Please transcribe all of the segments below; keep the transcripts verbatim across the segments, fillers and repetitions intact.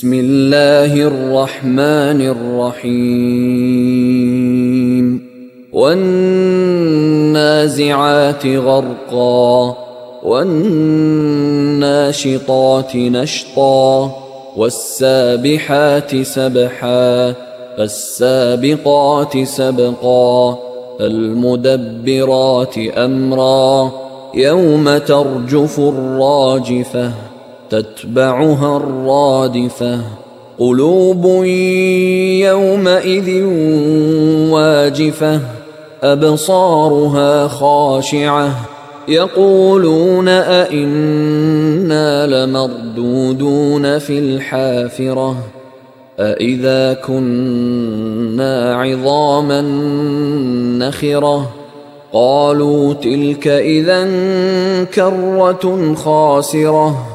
بسم الله الرحمن الرحيم والنازعات غرقا والناشطات نشطا والسابحات سبحا فالسابقات سبقا فالمدبرات أمرا يوم ترجف الراجفة تتبعها الرادفة قلوب يومئذ واجفة أبصارها خاشعة يقولون أئنا لمردودون في الحافرة أئذا كنا عظاما نخرة قالوا تلك إذا كرة خاسرة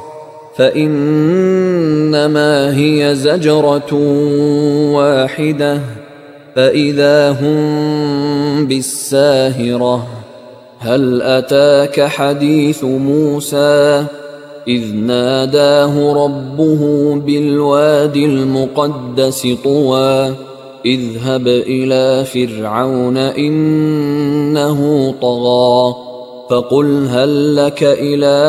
فإنما هي زجرة واحدة فإذا هم بالساهرة هل أتاك حديث موسى إذ ناداه ربه بالوادي المقدس طوى اذهب إلى فرعون إنه طغى فقل هل لك إلى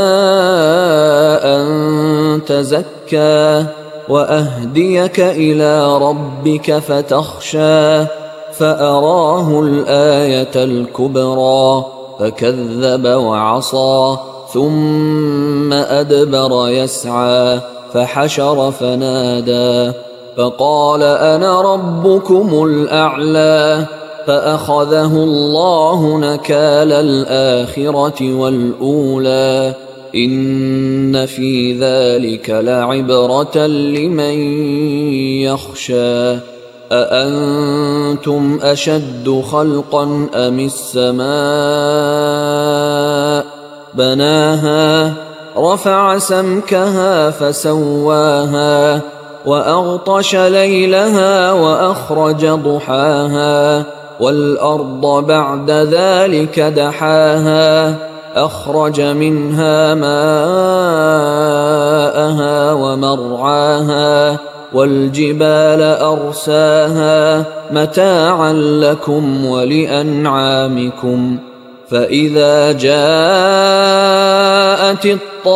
أن تزكى وأهديك إلى ربك فتخشى فأراه الآية الكبرى فكذب وعصى ثم أدبر يسعى فحشر فنادى فقال أنا ربكم الأعلى فأخذه الله نكال الآخرة والأولى إن في ذلك لعبرة لمن يخشى أأنتم أشد خلقا أم السماء بناها رفع سمكها فسواها وأغطش ليلها وأخرج ضحاها والأرض بعد ذلك دحاها أخرج منها ماءها ومرعاها والجبال أرساها متاعا لكم ولأنعامكم فإذا جاءت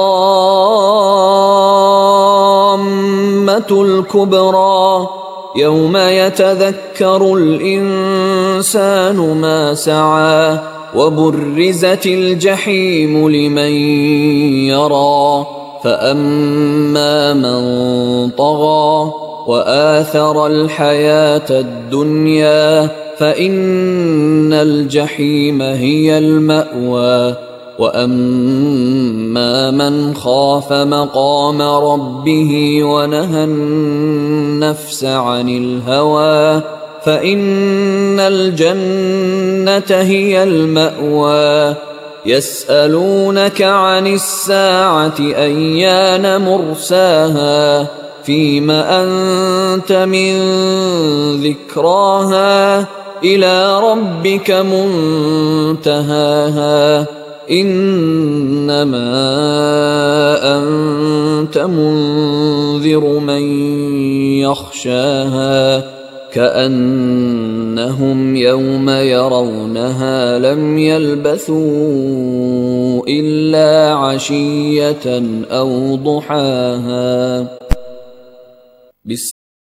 الطامة الكبرى يوم يتذكر الإنسان ما سعى وبرزت الجحيم لمن يرى فأما من طغى وآثر الحياة الدنيا فإن الجحيم هي المأوى وأما من خاف مقام ربه ونهى النفس عن الهوى فإن الجنة هي المأوى يسألونك عن الساعة أيان مرساها فيم أنت من ذكراها إلى ربك منتهاها إنما أنت منذر من يخشاها كأنهم يوم يرونها لم يلبثوا إلا عشية أو ضحاها.